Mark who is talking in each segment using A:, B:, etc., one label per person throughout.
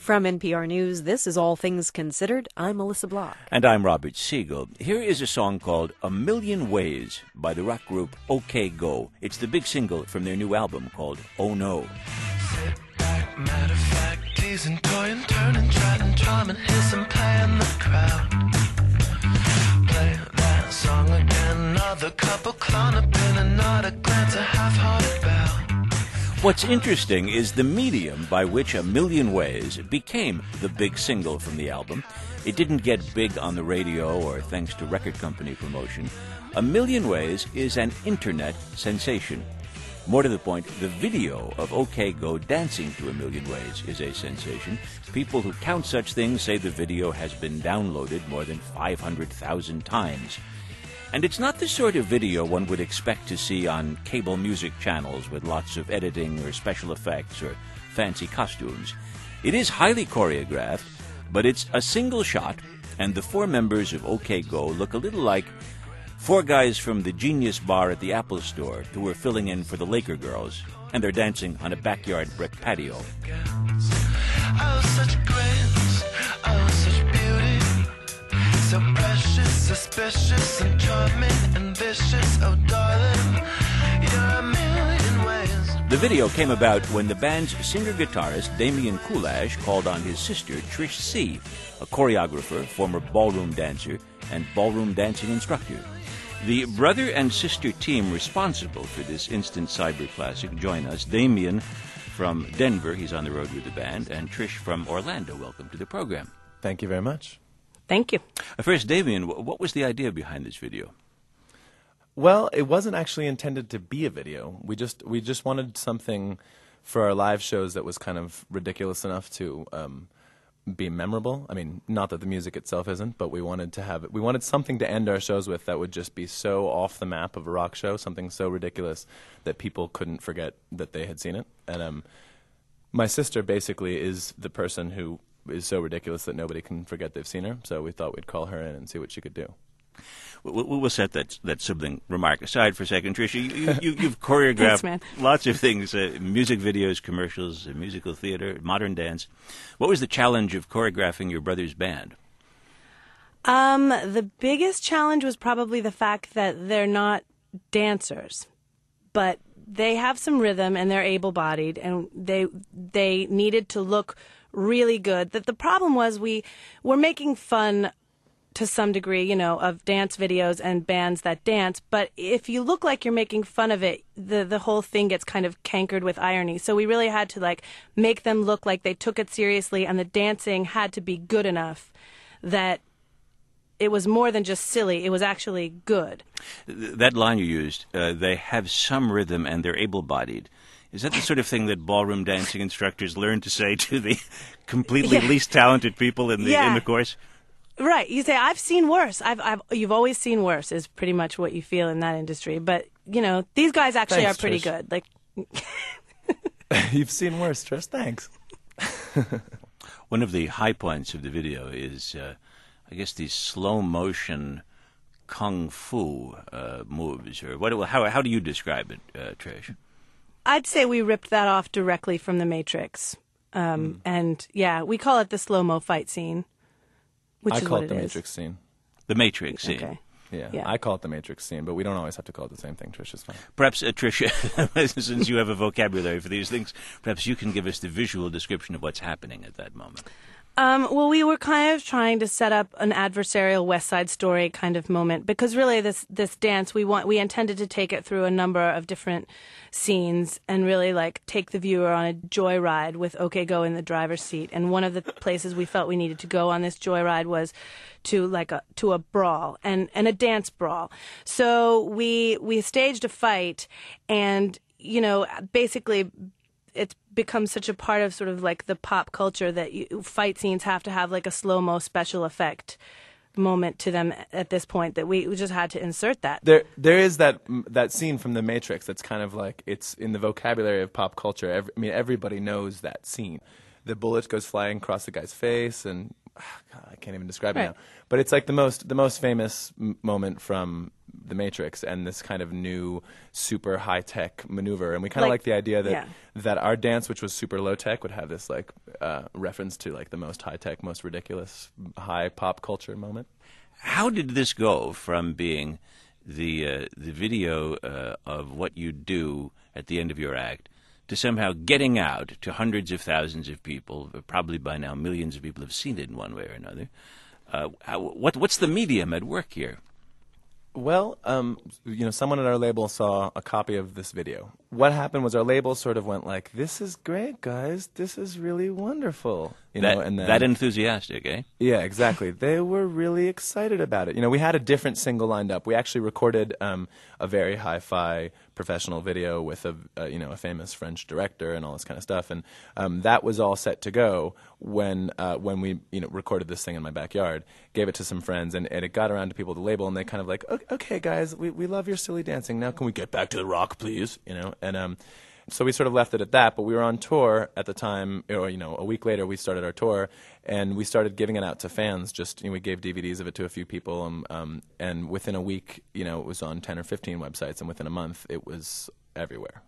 A: From NPR News, this is All Things Considered. I'm Melissa Block.
B: And I'm Robert Siegel. Here is a song called A Million Ways by the rock group OK Go. It's the big single from their new album called Oh No.
C: Sit back, matter of fact, teasing, toying, turning, trying, drumming, hissing, playing the crowd. Play that song again, another couple clown up in another glance, a half-hearted bow.
B: What's interesting is the medium by which A Million Ways became the big single from the album. It didn't get big on the radio or thanks to record company promotion. A Million Ways is an internet sensation. More to the point, the video of OK Go dancing to A Million Ways is a sensation. People who count such things say the video has been downloaded more than 500,000 times. And it's not the sort of video one would expect to see on cable music channels with lots of editing or special effects or fancy costumes. It is highly choreographed, but it's a single shot, and the four members of OK Go look a little like four guys from the Genius Bar at the Apple Store who were filling in for the Laker girls, and they're dancing on a backyard brick patio.
C: Oh, such grace, oh, such beauty, so precious, suspicious, and charming, and vicious, oh, darling, you're a million ways.
B: The video came about when the band's singer-guitarist Damian Kulash called on his sister Trish C., a choreographer, former ballroom dancer, and ballroom dancing instructor. The brother and sister team responsible for this instant cyber classic join us. Damian from Denver, he's on the road with the band, and Trish from Orlando. Welcome to the program.
D: Thank you very much.
A: Thank you.
B: First, Damian, what was the idea behind this video?
D: Well, it wasn't actually intended to be a video. We just wanted something for our live shows that was kind of ridiculous enough to be memorable. I mean, not that the music itself isn't, but we wanted to have it. We wanted something to end our shows with that would just be so off the map of a rock show, something so ridiculous that people couldn't forget that they had seen it. And my sister basically is the person who is so ridiculous that nobody can forget they've seen her. So we thought we'd call her in and see what she could do.
B: We'll set that sibling remark aside for a second. Tricia, you've choreographed
A: Thanks,
B: lots of things, music videos, commercials, musical theater, modern dance. What was the challenge of choreographing your brother's band?
E: The biggest challenge was probably the fact that they're not dancers, but they have some rhythm and they're able-bodied, and they needed to look really good. The problem was we were making fun to some degree, you know, of dance videos and bands that dance. But if you look like you're making fun of it, the whole thing gets kind of cankered with irony. So we really had to make them look like they took it seriously, and the dancing had to be good enough that it was more than just silly. It was actually good.
B: That line you used, they have some rhythm and they're able-bodied. Is that the sort of thing that ballroom dancing instructors learn to say to the completely least talented people in the course?
E: Right. You say, I've seen worse. You've always seen worse is pretty much what you feel in that industry. But, you know, these guys actually are pretty good.
D: You've seen worse, Trish. Thanks.
B: One of the high points of the video is, I guess, these slow-motion kung fu moves. Or how do you describe it, Trish?
E: I'd say we ripped that off directly from The Matrix. And, yeah, we call it the slow-mo fight scene.
D: I call it the Matrix scene.
B: The Matrix scene.
E: Okay.
D: Yeah, I call it the Matrix scene, but we don't always have to call it the same thing. Trish is fine.
B: Perhaps, Tricia, since you have a vocabulary for these things, perhaps you can give us the visual description of what's happening at that moment.
E: Well, we were kind of trying to set up an adversarial West Side Story kind of moment, because really this dance, we intended to take it through a number of different scenes and really take the viewer on a joyride with OK Go in the driver's seat. And one of the places we felt we needed to go on this joyride was to a brawl and a dance brawl. So we staged a fight, and basically it's become such a part of sort of the pop culture that fight scenes have to have a slow-mo special effect moment to them at this point, that we just had to insert that.
D: There is that scene from The Matrix that's kind of it's in the vocabulary of pop culture. Everybody knows that scene. The bullet goes flying across the guy's face, and God, I can't even describe
E: Right.
D: it now. But it's like the most famous moment from The Matrix, and this kind of new super high tech maneuver. And we kind of like the idea that
E: yeah.
D: that our dance, which was super low tech, would have this like reference to like the most high tech, most ridiculous high pop culture moment.
B: How did this go from being the video of what you do at the end of your act to somehow getting out to hundreds of thousands of people? Probably by now millions of people have seen it in one way or another. What's the medium at work here?
D: Well, someone at our label saw a copy of this video. What happened was our label sort of went like, "This is great, guys. This is really wonderful." And then,
B: that enthusiastic, eh?
D: yeah, exactly. They were really excited about it. We had a different single lined up. We actually recorded a very hi-fi professional video with a famous French director and all this kind of stuff, and that was all set to go when we recorded this thing in my backyard, gave it to some friends, and it got around to people at the label, and they kind of like, "Okay, guys, we love your silly dancing. Now can we get back to the rock, please?" And so we sort of left it at that, but we were on tour at the time, or a week later we started our tour, and we started giving it out to fans. Just we gave DVDs of it to a few people, and within a week, it was on 10 or 15 websites, and within a month, it was everywhere.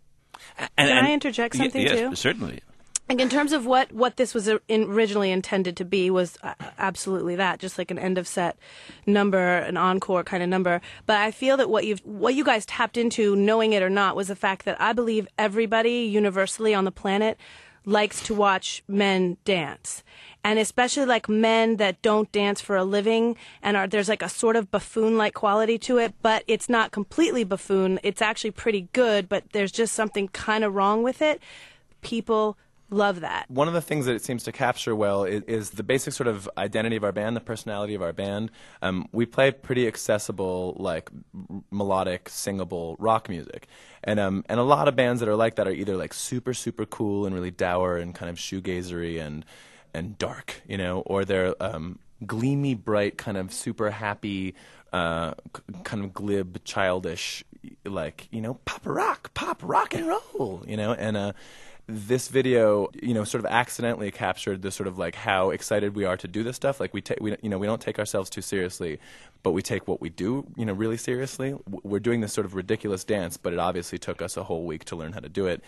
E: Can I interject something
B: yes,
E: too?
B: Certainly.
E: Like in terms of what this was originally intended to be was absolutely that, just like an end of set number, an encore kind of number. But I feel that what you guys tapped into, knowing it or not, was the fact that I believe everybody universally on the planet likes to watch men dance. And especially like men that don't dance for a living and there's like a sort of buffoon-like quality to it, but it's not completely buffoon. It's actually pretty good, but there's just something kind of wrong with it. People love that.
D: One of the things that it seems to capture well is the basic sort of identity of our band, the personality of our band. We play pretty accessible, like melodic, singable rock music, and a lot of bands that are like that are either like super super cool and really dour and kind of shoegazery and dark, or they're gleamy, bright, kind of super happy, kind of glib, childish, like pop rock and roll, and. This video, sort of accidentally captured the sort of like how excited we are to do this stuff. Like we don't take ourselves too seriously, but we take what we do, really seriously. We're doing this sort of ridiculous dance, but it obviously took us a whole week to learn how to do it.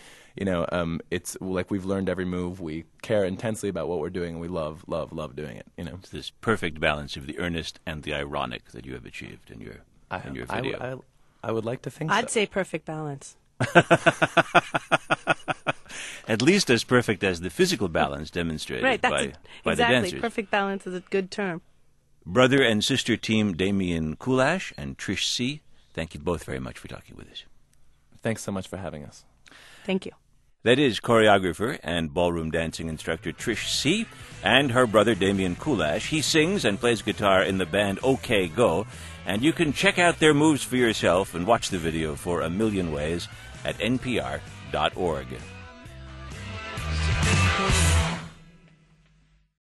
D: It's like we've learned every move. We care intensely about what we're doing, and we love doing it.
B: It's this perfect balance of the earnest and the ironic that you have achieved in your video.
D: I would like to think
E: I'd
D: so.
E: say perfect balance.
B: At least as perfect as the physical balance demonstrated
E: Right, that's
B: by the
E: exactly.
B: dancers.
E: Perfect balance is a good term.
B: Brother and sister team Damian Kulash and Trish C., thank you both very much for talking with us.
D: Thanks so much for having us.
E: Thank you.
B: That is choreographer and ballroom dancing instructor Trish C. and her brother Damian Kulash. He sings and plays guitar in the band OK Go, and you can check out their moves for yourself and watch the video for A Million Ways at npr.org.